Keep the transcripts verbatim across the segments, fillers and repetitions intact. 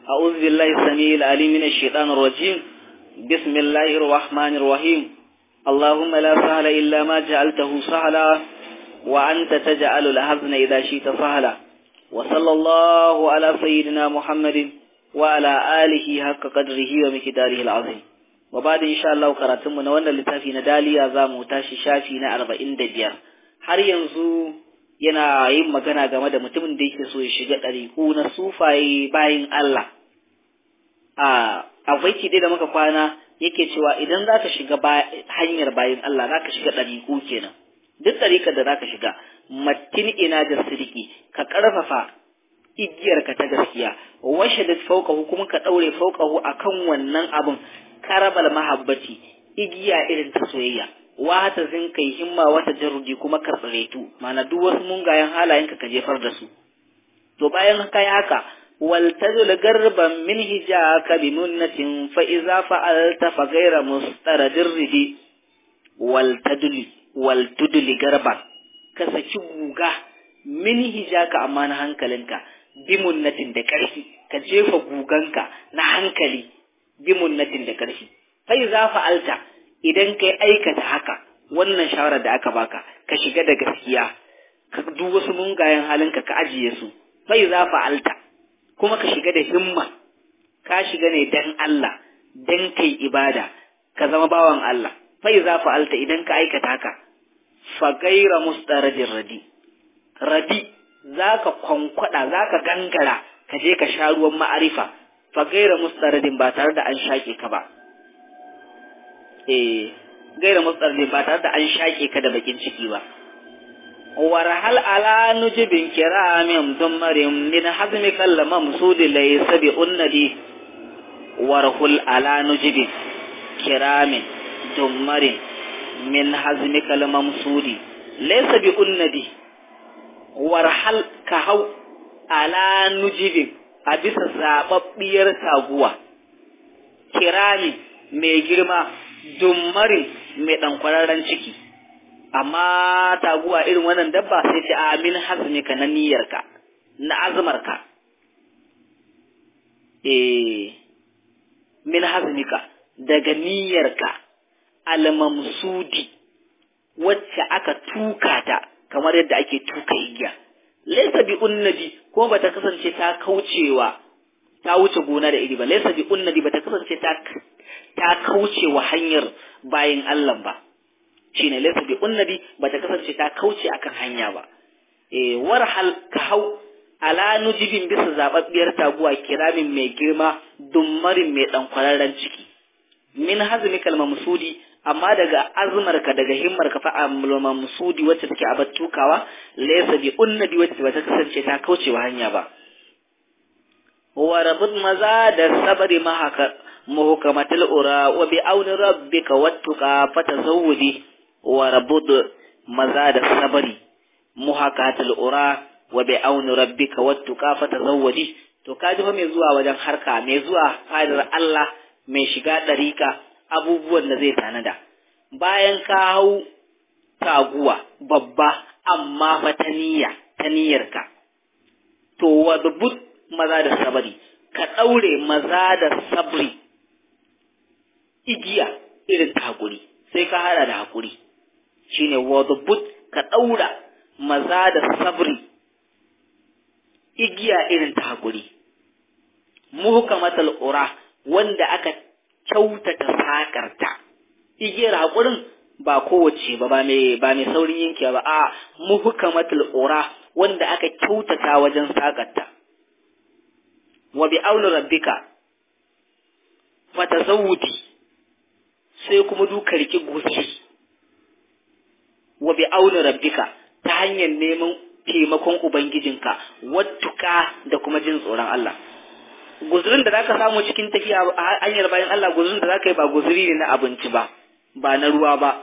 أعوذ بالله السميع العليم من الشيطان الرجيم. بسم الله الرحمن الرحيم. اللهم لا سهل إلا ما جعلته سهلا وأنت تجعل الحزن إذا شئت سهلا. وصلى الله على سيدنا محمد وعلى آله حق قدره ومقداره العظيم. وبعد إن شاء الله قرأتم نوانا لتافي ندالي أزام تاشي شافي أربعين دجير. har yanzu yana yin magana game da mutumin da yake so ya shiga ɗariƙu na sufaye bayin Allah. A akwai kiɗe da muka kwana yake cewa idan za ka shiga hanyar bayin Allah za ka shiga ɗariƙu kenan. Duk ɗariƙar da za ka shiga, mattin ina da sirki, ka ƙarfafa igiyarka ta gaskiya, washe da fauƙahu kuma ka ɗaure fauƙahu a kan wannan abin, karabal mahabbati, igiya irin ta soyayya. Wata zin kai himma wata jarudi kuma ka tsiretu, mana duk wasu mungayen halayenka ka jefar da su. To bayan kai haka, wal tazul garban min hijaka bi munnatin fa iza fa'alta fa ghayra mustaradir ridi wal taduli wal tuduli garban, ka saki guga min hijaka amma na hankalinka bi munnatin da ƙarfi, ka jefa guganka na hankali bi munnatin da ƙarfi. Fa iza fa'alta, idan kai aikata haka, wannan shawarar da aka baka, ka shiga da gaskiya, ka duk wasu mungayen halinka ka ajiye su, fa iza fa'alta, kuma ka shiga da himma, ka shiga ne dan Allah, dan kai ibada, ka zama bawan Allah. Fa iza fa'alta, idan ka aikata haka, fa gaira mustarajin radi, radi zaka kwankwada, zaka gangara, ka je ka sha ruwan ma'arifa, fa gaira mustaradin ba tare da an shaƙe ka ba. eh gaira mutsarri ba tare da an shake ka da bakin ciki ba. warhal ala nujibin kiramin dummarin min hazmi kallama musudi laysa bi unnadi warhul ala nujibin kiramin dummarin min hazmi kallama musudi laysa bi unnadi warhal ka hau ala nujibin a bisa zababbiyar taguwa kiramin mai girma dummarin mai ɗan kwararren ciki, amma taguwa irin wannan dabba sai ce a min hazmika na niyyarka, na azumarka, eh min hazmika daga niyyarka almamsudi wacce aka tuka ta kamar yadda ake tuka igiya, laysa bi unnadi ko bata kasance ta kaucewa ta wuce gona da iri ba, laysa bi unnadi bata kasance ta ta kauce wa hanyar bayin Allah ba, shine laysa bi unnadi bata kasance ta kauce akan hanya ba. eh warhal ka hau ala nujibin bisa zababbiyar taguwa kiramin mai girma dummarin mai dan kwararren ciki min hazmi kalma musudi, amma daga azmarka daga himmarka fa amluma musudi wacce take abattukawa laysa bi unnadi wacce bata kasance ta kauce wa hanya ba. wa rabud maza da sabari mahaka muhkamatul ura wa bi auni rabbika wattuqa fatazawwidi wa rabud mazada sabri muhakatul ura wa bi auni rabbika wattuqa fatazawwidi. to kaji fa mai zuwa wajen harka, mai zuwa fadar Allah, mai shiga dariƙa, abubuwan da zai tanada bayan ka hau taguwa babba amma fa ta niyya ta niyyarka. to wa rabud maza da sabri, ka daure maza da sabri igiya irin ta hakuri, sai ka hada da hakuri, shine wadbut, ka daura maza da sabri igiya irin ta hakuri, muhkamatul ura wanda aka kyautata sakarta. igiyar hakurin ba kowace ba ba mai ba mai saurin yankewa ba, a muhkamatul ura wanda aka kyautata wajen sakarta. wa bi auni rabbika fatazawwudi, sai kuma duka riki goci. wa bi auni rabbika, ta hanyar neman taimakon ubangijinka, wattuka da kuma jin tsoron Allah. guzurin da zaka samu cikin tafiya a hanyar bayan Allah, guzurin da zaka yi ba guzuri ne na abinci ba, ba na ruwa ba,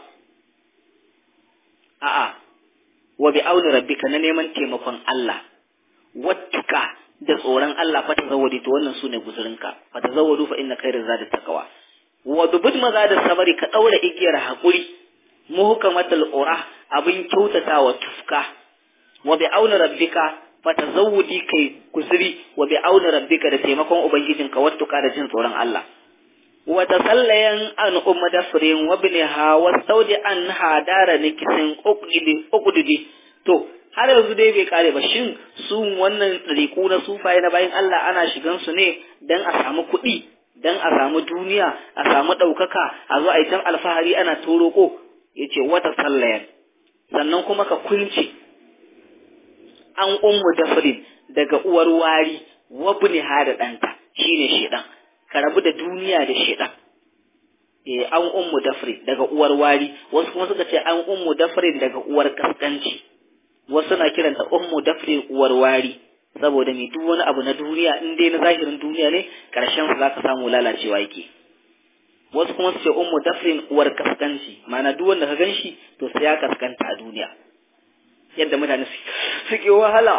a'a wa bi auni rabbika na neman taimakon Allah, wattuka da tsoron Allah, fa tazawwadi, to wannan sune guzurinka. fa tazawwadu fa inna khayra zadi taqwa. wa dubud maza da sabari, ka daura igiyar hakuri, muhkamatul ura abin kyautatawa tufka. wa bi auni rabbika, fatazawudi kai kusuri wa bi auni rabbika da taimakon ubangijinka wattuka da jin tsoron Allah wa tasallayan an umma dafrin wa ibnaha wa saudi an hadara nikisin uqdidi uqdidi to har yanzu dai bai kare ba shin su wannan tsariku na sufaye na bayin Allah ana shigan su ne dan a samu kuɗi dan a samu duniya a samu ɗaukaka a zo a yi tan alfahari ana toroko yace wata sallayan sannan kuma ka kunce an ummu dafrin daga uwar wari wa ibnaha da ɗanta shine shedan ka rabu da duniya da shedan eh an ummu dafrin daga uwar wari wasu kuma suka ce an ummu dafrin daga uwar kaskanci wasu na kiranta ummu dafrin uwar wari saboda mai duk wani abu na duniya in dai na zahirin duniya ne karshen su zaka samu lalacewa yake wasu kuma su ce ummu dafrin uwar kaskanci ma'ana duk wanda ka ganshi to sai ya kaskanta a duniya yadda mutane suke wahala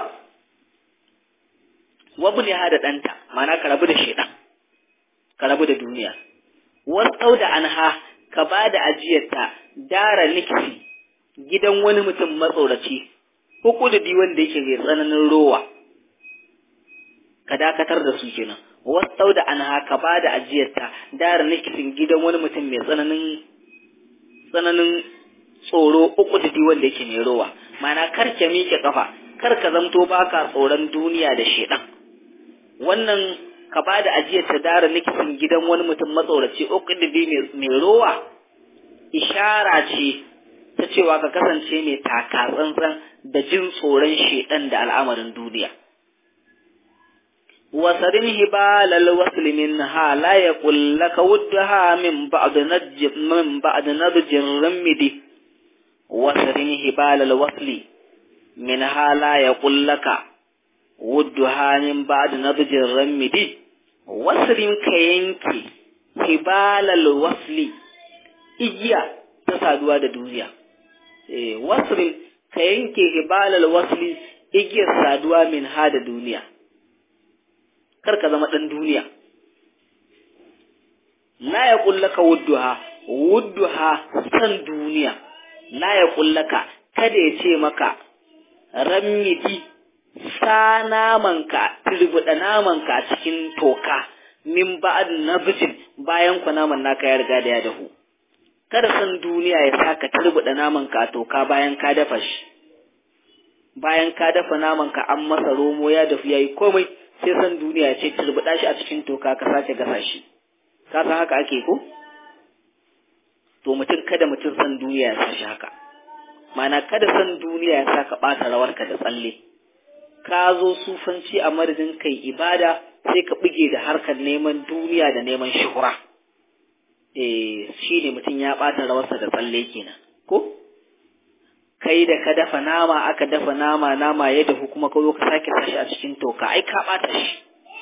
wabu ne hada danta ma'ana ka rabu da shedan ka rabu da duniya wasau da anha ka bada ajiyarta dara likisi gidan wani mutum matsoraci hukududi wanda yake mai tsananin rowa ka dakatar da su kenan wasau da anha ka bada ajiyarta dara likisin gidan wani mutum mai tsananin tsananin tsoro hukududi wanda yake mai rowa mana kar ka miƙe kafa kar ka zamto baka tsoron duniya da shedan wannan ka bada ajiyarta dara likisin gidan wani mutum matsoraci hukududi mai rowa ishara ce ta cewa ka kasance mai taka tsantsan da jin tsoron shedan da al'amarin duniya wasarin hibal alwasl minha la yaqul laka wuddaha min ba'd najm min ba'd nadjir ramidi wasarin hibal alwasl minha la yaqul laka wuddaha min ba'd nadjir ramidi wasrin ka yanke hibal alwasl igiya ta saduwa da duniya eh wasrin ka yanke hibalal wasli igiyar saduwa min ha da duniya kar ka zama dan duniya la yaqul laka wudduha wudduha san duniya la yaqul laka kada ya ce maka rammidi sa namanka turbuda namanka a cikin toka min ba'd nabjin bayan ku naman naka ya riga da ya dahu kada san duniya ya saka turbuda naman ka toka bayan ka dafa shi bayan ka dafa naman ka an masa romo ya dafu yayi komai sai san duniya ya ce turbuda shi a cikin toka ka sace gasa shi ka san haka ake ko to mutum kada mutum san duniya ya sashi haka mana kada san duniya ya saka bata rawar ka da tsalle ka zo sufanci a madadin kai ibada sai ka buge da harkar neman duniya da neman shuhura eh shi ne mutum ya ɓata rawarsa da tsalle kenan ko kai da ka dafa nama aka dafa nama nama ya dafu kuma ka zo ka sake tashi a cikin toka ai ka ɓata shi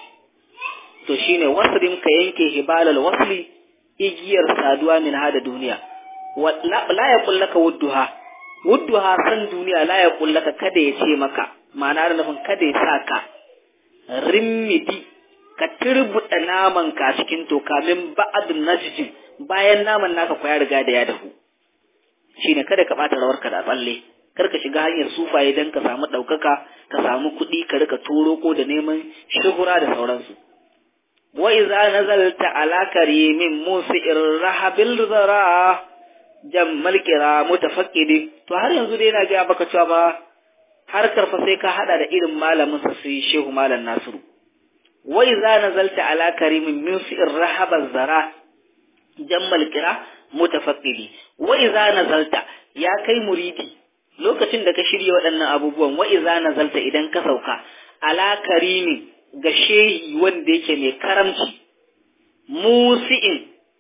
to shine wasrin ka yanke hibalal wasli igiyar saduwa min hada duniya la yaqul laka wudduha wudduha san duniya la yaqul laka kada ya ce maka ma'ana da nufin kada ya saka rimmidi ka turbuɗa naman ka cikin toka min ba'd najjin bayan naman naka ko ya riga da ya dahu shine kada ka bata rawarka da tsalle kar ka shiga hanyar sufaye dan ka samu daukaka ka samu kuɗi ka rika toro ko da neman shuhura da sauransu wa idza nazalta ala karimin musi'ir rahabil zara jammal qira mutafaqqidi to har yanzu dai na ga baka cewa ba har karfa sai ka hada da irin malamin sa sai Shehu Malam Nasiru wa idza nazalta ala karimin musi'ir rahabal zara jammal qira mutafaqqidi wa idza nazalta ya kai muridi lokacin da ka shirye waɗannan abubuwan wa idza nazalta idan ka sauka ala karimi ga shehi wanda yake mai karamci musi'in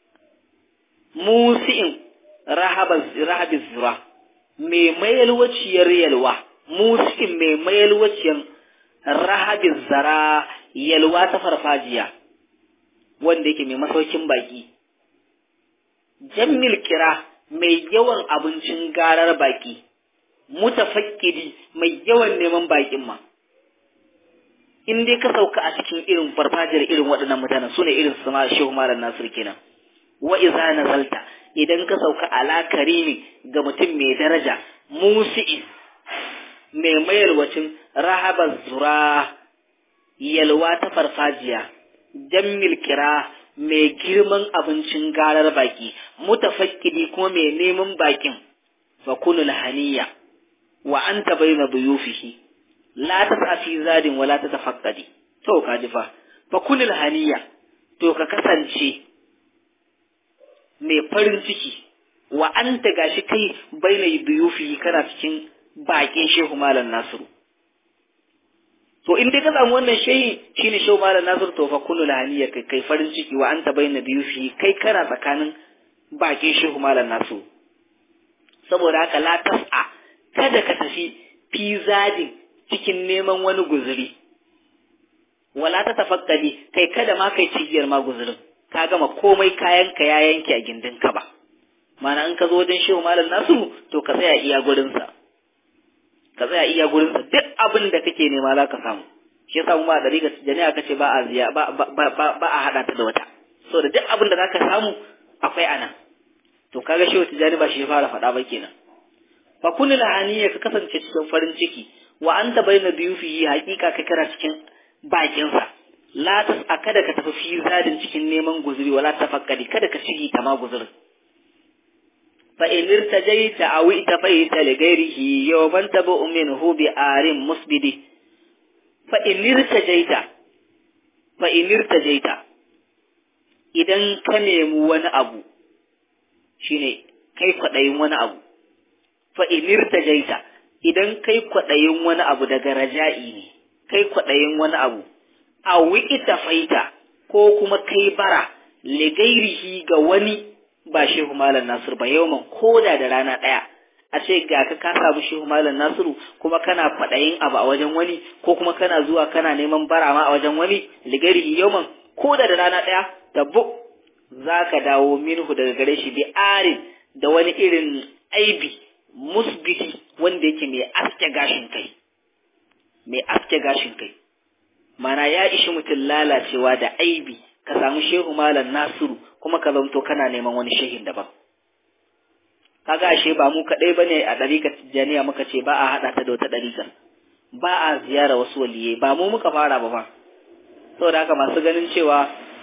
musi'in rahabaz rahabiz zura mai mayalwaciyar yalwa musi'in mai mayalwaciyar rahabiz zara yalwa ta farfajiya wanda yake mai masaukin baki jammil kira mai yawan abincin garar baki mutafakkidi mai yawan neman bakin ma in dai ka sauka a cikin irin farfajiyar irin waɗannan mutanen sune irin su ma Shehu Malam Nasir kenan wa iza nazalta idan ka sauka ala karimi ga mutum mai daraja musi'in mai mayarwacin rahabar zura yalwa ta farfajiya jammil kira mai girman abincin garar baki mutafakkidi kuma mai neman bakin fa kunul haniya wa anta bayna duyufihi la tasafi zadin wala tatafakkadi to kaji fa fa kunul haniya to ka kasance mai farin ciki wa anta gashi kai bayna duyufihi kana cikin bakin shehu malam nasiru to in dai ka samu wannan shehi shine shehu malam nasiru to fa kunul haniya kai kai farin ciki wa anta bayna duyufihi kai kana tsakanin bakin shehu malam nasiru saboda haka la tas'a kada ka tafi fi zadin cikin neman wani guzuri wala ta tafakkadi kai kada ma kai cigiyar ma guzurin ka gama komai kayan ka ya yanke a gindin ka ba mana in ka zo wajen shehu malam nasu to ka tsaya iya gurin sa ka tsaya iya gurin sa duk abin da kake nema za ka samu shi yasa mu ba da riga jami'a kace ba a ziya ba ba ba a hada ta da wata so da duk abin da zaka samu akwai anan to kaga shehu tijani ba shi ya fara faɗa ba kenan fa kun lahaniya ka kasance cikin farin ciki wa anta bayna duyufihi haqiqa ka kira cikin bakin sa la tas akada ka tafi fi zadin cikin neman guzuri wala tafakkadi kada ka shigi ta ma guzuri fa in irtajaita aw itafaita li ghairihi yawman tabu minhu bi arim musbidi fa in irtajaita fa in irtajaita idan ka nemi wani abu shine kai kwadayin wani abu fa inirta jaita idan kai kwadayin wani abu daga raja'i ne kai kwadayin wani abu a wikita faita ko kuma kai bara ligairihi ga wani ba shehu malam nasir ba yawman koda da rana daya a ce ga ka ka samu shehu malam nasiru kuma kana kwadayin abu a wajen wani ko kuma kana zuwa kana neman bara ma a wajen wani ligairihi yawman koda da rana daya tabbu zaka dawo minhu daga gare shi bi arin da wani irin aibi musbiti wanda yake mai aske gashin kai mai aske gashin kai mana ya ishi mutum lalacewa da aibi ka samu shehu malam nasiru kuma ka zanto kana neman wani shehin daban kaga ashe ba mu kadai bane a dariƙar tijaniya muka ce ba a hada ta da wata dariƙa ba a ziyara wasu waliyai ba mu muka fara ba ba saboda haka masu ganin cewa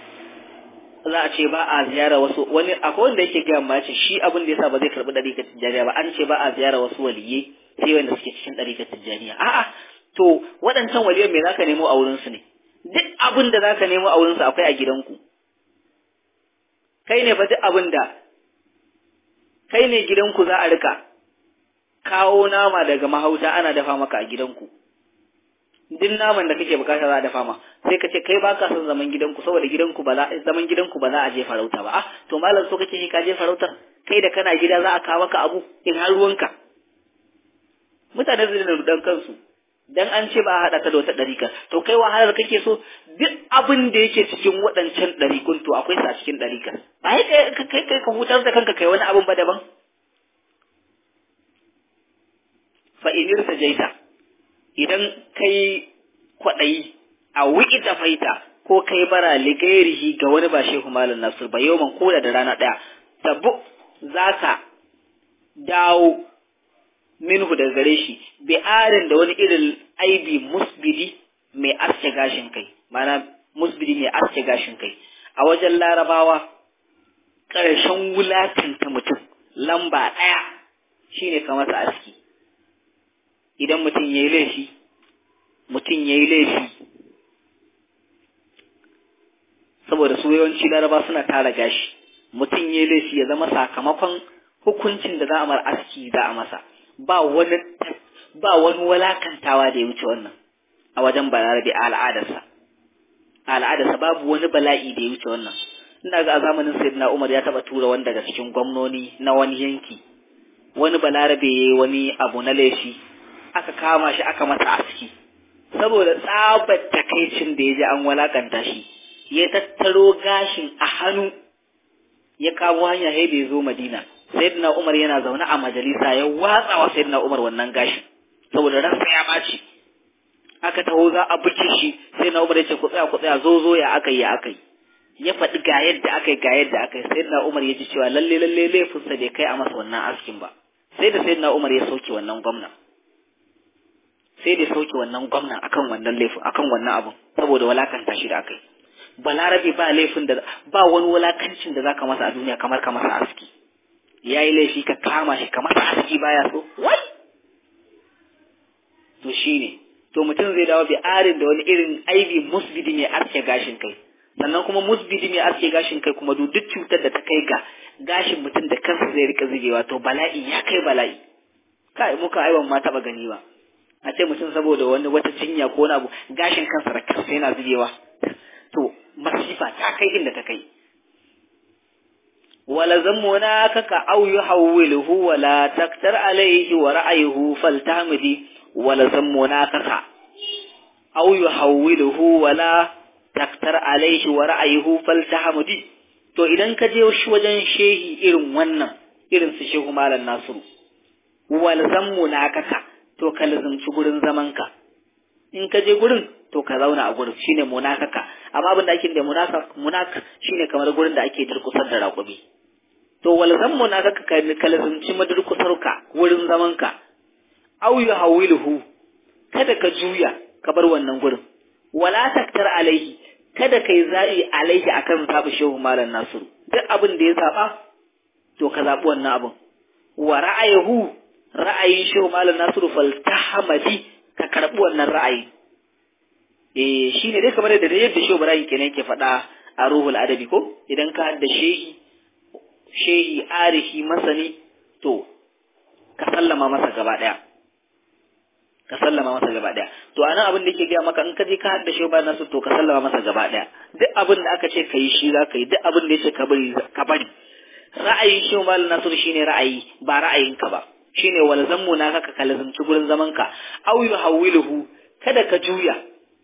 za a ce ba a ziyara wasu wani akwai wanda yake gaya ma ce shi abin da yasa ba zai karbi dariƙar tijaniya ba an ce ba a ziyara wasu waliyai sai wanda suke cikin dariƙar tijaniya a'a to waɗancan waliyan me zaka nemo a wurin su ne duk abin da zaka nemo a wurin su akwai a gidanku kai ne fa duk abin da kai ne gidanku za a rika kawo nama daga mahauta ana dafa maka a gidanku duk naman da kake bukata za a dafa ma sai ka ce kai baka son zaman gidanku saboda gidanku ba za zaman gidanku ba za a je farauta ba ah to malam so kake shi ka je farautar kai da kana gida za a kawo maka abu in har ruwanka mutane su da dan kansu dan an ce ba a hada ka da wata dariƙa to kai wahalar kake so duk abin da yake cikin waɗancan dariƙun to akwai sa cikin dariƙa ba kai kai kai ka hutar da kanka kai wani abin ba daban fa inir sajaita idan kai kwaɗayi a wiki ta faita ko kai bara ligairihi ga wani ba shehu malam nasir ba yau man koda da rana ɗaya tabu za ka dawo minhu da gare shi bi arin da wani irin aibi musbidi mai aske gashin kai mana musbidi mai aske gashin kai a wajen larabawa ƙarshen wulakanta mutum lamba ɗaya shine ka masa aski idan mutum ya yi laifi mutum ya yi laifi saboda su yawanci laraba suna tara gashi mutum ya yi laifi ya zama sakamakon hukuncin da za a mar aski za a masa ba wani ba wani walakantawa da ya wuce wannan a wajen balarabe a al'adarsa a al'adarsa babu wani bala'i da ya wuce wannan ina ga a zamanin sayyidina Umar ya taba tura wani daga cikin gwamnoni na wani yanki wani balarabe yayi wani abu na laifi aka kama shi aka masa aski saboda tsabar takaicin da ya ji an walakanta shi ya tattaro gashin a hannu ya kamo hanya sai da ya zo Madina sayyidina Umar yana zaune a majalisa ya watsa wa sayyidina Umar wannan gashin saboda ransa ya baci aka taho za a buke shi sayyidina Umar ya ce ku tsaya ku tsaya zo zo ya akai ya akai ya faɗi ga yadda akai ga yadda akai sayyidina Umar ya ji cewa lalle lalle laifinsa bai kai a masa wannan askin ba sai da sayyidina Umar ya sauke wannan gwamna sai da sauke wannan gwamnan akan wannan laifin akan wannan abun saboda walakanta shi da akai. Balarabe ba laifin da ba wani walakancin da zaka masa a duniya kamar ka masa aski. Yayi laifi ka kama shi ka masa aski baya so wai to shine to mutum zai dawo bi arin da wani irin aibi musbidi mai aske gashin kai, sannan kuma musbidi mai aske gashin kai kuma duk cutar da ta kai ga gashin mutum da kansa zai rika zubewa to bala'i ya kai bala'i. Kai muka aiwan ma taba gani ba a ce mutum saboda wani wata cinya ko wani abu gashin kansa da kansa yana zubewa to masifa ta kai inda ta kai. wala zammuna kaka au yuhawwiluhu wala taktar alayhi wa ra'ayuhu faltamidi wala zammuna kaka au yuhawwiluhu wala taktar alayhi wa ra'ayuhu faltamidi. To idan ka je wajen shehi irin wannan irin su shehu malam Nasiru wala zammuna kaka to ka lazumci gurin zamanka. In ka je gurin to ka zauna a gurin shine munakaka, amma abin da ake da munaka munak shine kamar gurin da ake durkusar da raƙumi. To wal zan munakaka ka kalzumci madurkusarka wurin zamanka. Aw yuhawiluhu kada ka juya ka bar wannan gurin. Wala taktar alaihi kada kai zabi alaihi akan zabi shehu malam Nasiru. Duk abin da ya zaba to ka zabi wannan abin. Wa ra'ayuhu ra'ayin shehu malam Nasiru faltahamadi ka karbi wannan ra'ayi. Eh shine dai kamar da yadda shehu Ibrahim kenan yake faɗa a ruhul adabi ko idan ka hadda shehi shehi arihi masani to ka sallama masa gaba daya ka sallama masa gaba daya to anan abin da yake ga maka in ka je ka hadda shehu Ibrahim Nasiru to ka sallama masa gaba daya duk abin da aka ce kai shi za ka yi duk abin da yace ka bari ka bari. Ra'ayin shehu Ibrahim Nasiru shine ra'ayi ba ra'ayinka ba, shine wal zammu na ka kalazumci gurin zamanka. Aw yuhawwiluhu kada ka juya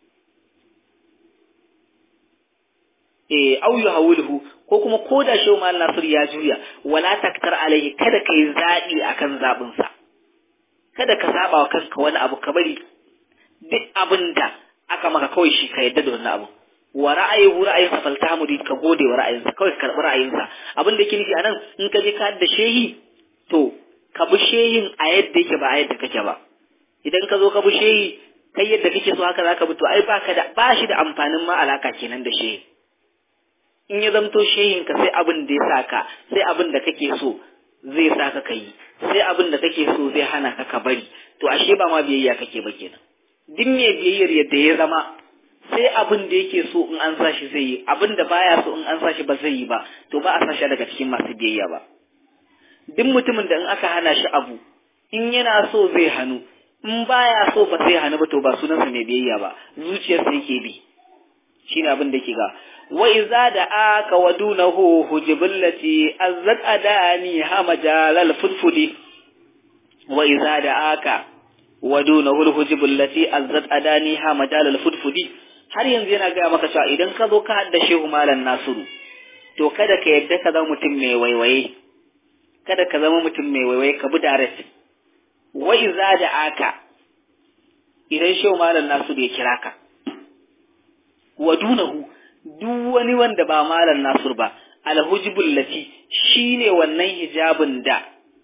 eh aw yuhawwiluhu ko kuma koda shehu mal Nasir ya juya wala taktar alaihi kada kai zabi akan zabin sa, kada ka saba wa kanka wani abu ka bari duk abinda aka maka kawai shi ka yadda da wannan abu. Wa ra'ayuhu ra'ayinsa faltamudi ka gode wa ra'ayinsa kawai ka karbi ra'ayinsa. Abin da yake nufi anan in ka je ka da shehi to ka bi shehin a yadda yake ba a yadda kake ba. Idan ka zo ka bi shehi kai yadda kake so haka zaka bi to ai baka da ba shi da amfanin ma alaka kenan da shehi. In ya zamto shehin ka sai abin da ya saka sai abin da kake so zai saka kai sai abin da kake so zai hana ka ka bari to ashe ba ma biyayya kake ba kenan. Duk me biyayyar yadda ya zama sai abin da yake so in an sashi zai yi abin da baya so in an sashi ba zai yi ba to ba a sashi daga cikin masu biyayya ba. Duk mutumin da in aka hana shi abu in yana so zai hannu in baya so ba zai hannu ba to ba sunansa mai biyayya ba, zuciyarsa yake bi. Shine abin da yake ga wa iza da aka wadunahu hujibillati azzat adani hamajalal fudfudi. Wa iza da aka wadunahu hujibillati azzat adani hamajalal fudfudi. Har yanzu yana ga maka cewa idan ka zo ka hadda shehu malam Nasiru to kada ka yadda ka zama mutum mai waiwaye, kada ka zama mutum mai waiwaye ka bi direct. Wa iza da aka idan shehu malam Nasiru ya kira ka wadunahu duk wani wanda ba malam Nasiru ba alhujibul lati shine wannan hijabin da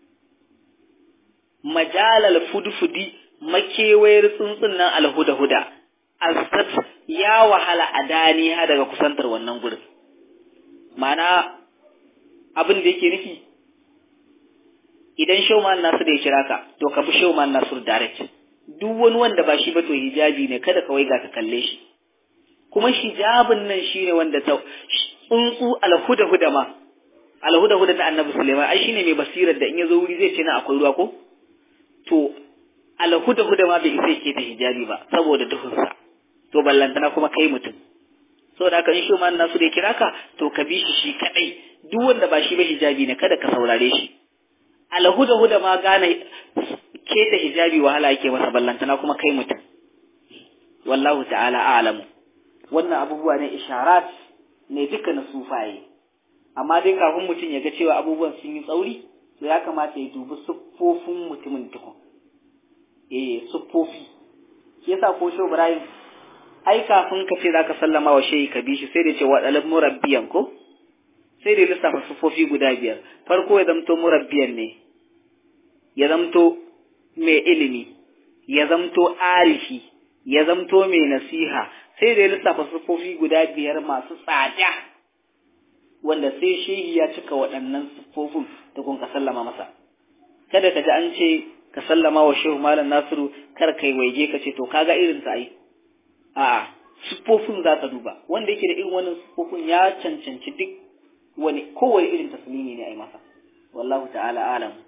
majalal fudfudi makewayar tsuntsun nan alhuda-huda azat ya wahala adani ha daga kusantar wannan gurin. Mana abin da yake nufi idan shehu malam Nasiru ya kira ka to ka bi shehu malam Nasiru direct. Duk wani wanda ba shi ba to hijabi ne kada ka waiga ka kalle shi. Kuma hijabin nan shine wanda ta tsuntsu alhuda-huda ma alhuda-huda na Annabi Sulaiman ai shine mai basirar da in yazo wuri zai ce na akwai ruwa ko to alhuda-huda ma bai isa yake da hijabi ba saboda duhunsa, to ballantana kuma kai mutum. Saboda haka in shi ma nasu da kira ka to ka bi shi shi kadai, duk wanda ba shi ba hijabi ne kada ka saurare shi. Alhuda-huda ma gane ke da hijabi wahala yake masa ballantana kuma kai mutum. Wallahu ta'ala a'lamu. Wannan abubuwa ne isharat ne duka na sufaye, amma dai kafin mutum ya ga cewa abubuwan sun yi tsauri to ya kamata ya dubi siffofin mutumin tukun. Eh siffofi shi yasa ko Shehu Ibrahim ai kafin ka ce zaka sallama wa shehi ka bi shi sai da ce wa dalal murabbiyan ko sai da lissafa siffofi guda biyar. Farko ya zamto murabbiyan ne, ya zamto mai ilimi, ya zamto arifi, ya zamto mai nasiha, sai da ya lissafa siffofi guda biyar masu tsada, wanda sai shehi ya cika waɗannan siffofin da kun ka sallama masa. Kada ka ji an ce ka sallama wa shehu Malam Nasiru, kar kai waige ka ce to kaga irin sa ai. A'a, siffofin za ka duba, wanda yake da irin wannan siffofin ya cancanci duk wani kowane irin taslimi ne ai masa. Wallahu ta'ala alam.